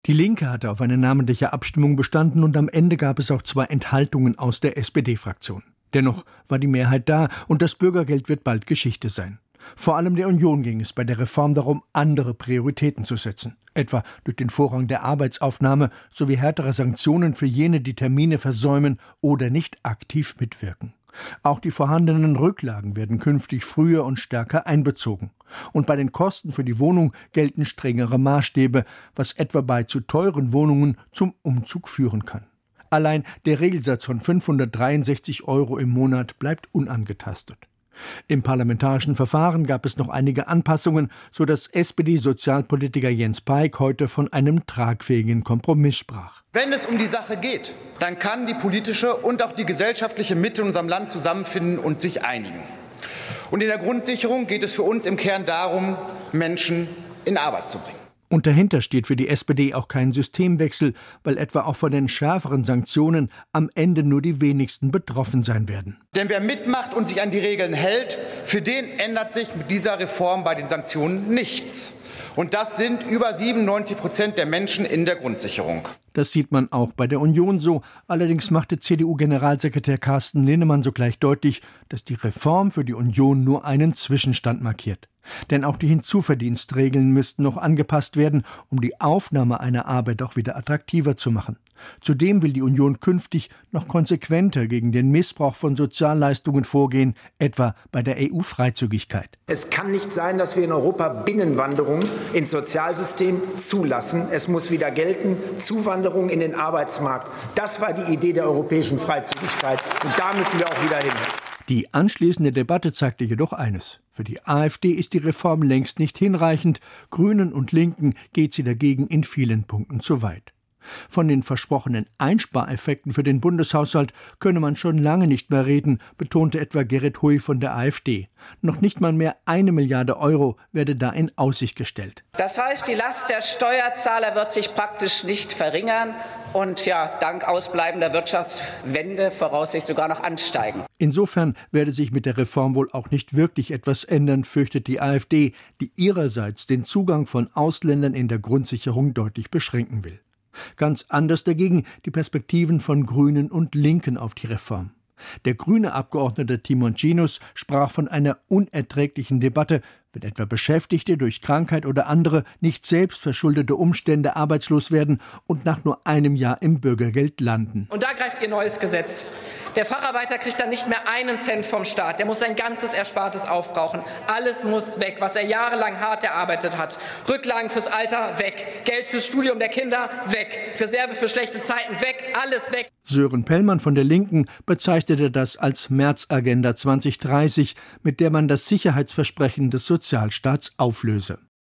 Die Linke hatte auf eine namentliche Abstimmung bestanden und am Ende gab es auch 2 Enthaltungen aus der SPD-Fraktion. Dennoch war die Mehrheit da und das Bürgergeld wird bald Geschichte sein. Vor allem der Union ging es bei der Reform darum, andere Prioritäten zu setzen. Etwa durch den Vorrang der Arbeitsaufnahme sowie härtere Sanktionen für jene, die Termine versäumen oder nicht aktiv mitwirken. Auch die vorhandenen Rücklagen werden künftig früher und stärker einbezogen. Und bei den Kosten für die Wohnung gelten strengere Maßstäbe, was etwa bei zu teuren Wohnungen zum Umzug führen kann. Allein der Regelsatz von 563 € im Monat bleibt unangetastet. Im parlamentarischen Verfahren gab es noch einige Anpassungen, sodass SPD-Sozialpolitiker Jens Peik heute von einem tragfähigen Kompromiss sprach. Wenn es um die Sache geht, dann kann die politische und auch die gesellschaftliche Mitte in unserem Land zusammenfinden und sich einigen. Und in der Grundsicherung geht es für uns im Kern darum, Menschen in Arbeit zu bringen. Und dahinter steht für die SPD auch kein Systemwechsel, weil etwa auch von den schärferen Sanktionen am Ende nur die wenigsten betroffen sein werden. Denn wer mitmacht und sich an die Regeln hält, für den ändert sich mit dieser Reform bei den Sanktionen nichts. Und das sind über 97% der Menschen in der Grundsicherung. Das sieht man auch bei der Union so. Allerdings machte CDU-Generalsekretär Carsten Linnemann sogleich deutlich, dass die Reform für die Union nur einen Zwischenstand markiert. Denn auch die Hinzuverdienstregeln müssten noch angepasst werden, um die Aufnahme einer Arbeit auch wieder attraktiver zu machen. Zudem will die Union künftig noch konsequenter gegen den Missbrauch von Sozialleistungen vorgehen, etwa bei der EU-Freizügigkeit. Es kann nicht sein, dass wir in Europa Binnenwanderung ins Sozialsystem zulassen. Es muss wieder gelten, Zuwanderung in den Arbeitsmarkt. Das war die Idee der europäischen Freizügigkeit. Und da müssen wir auch wieder hin. Die anschließende Debatte zeigte jedoch eines. Für die AfD ist die Reform längst nicht hinreichend. Grünen und Linken geht sie dagegen in vielen Punkten zu weit. Von den versprochenen Einspareffekten für den Bundeshaushalt könne man schon lange nicht mehr reden, betonte etwa Gerrit Hui von der AfD. Noch nicht mal mehr 1 Milliarde € werde da in Aussicht gestellt. Das heißt, die Last der Steuerzahler wird sich praktisch nicht verringern und dank ausbleibender Wirtschaftswende voraussichtlich sogar noch ansteigen. Insofern werde sich mit der Reform wohl auch nicht wirklich etwas ändern, fürchtet die AfD, die ihrerseits den Zugang von Ausländern in der Grundsicherung deutlich beschränken will. Ganz anders dagegen die Perspektiven von Grünen und Linken auf die Reform. Der grüne Abgeordnete Timontschinus sprach von einer unerträglichen Debatte, wenn etwa Beschäftigte durch Krankheit oder andere nicht selbst verschuldete Umstände arbeitslos werden und nach nur einem Jahr im Bürgergeld landen. Und da greift Ihr neues Gesetz. Der Facharbeiter kriegt dann nicht mehr einen Cent vom Staat. Der muss sein ganzes Erspartes aufbrauchen. Alles muss weg, was er jahrelang hart erarbeitet hat. Rücklagen fürs Alter weg. Geld fürs Studium der Kinder weg. Reserve für schlechte Zeiten weg. Alles weg. Sören Pellmann von der Linken bezeichnete das als Märzagenda 2030, mit der man das Sicherheitsversprechen des Sozialstaats auflöse.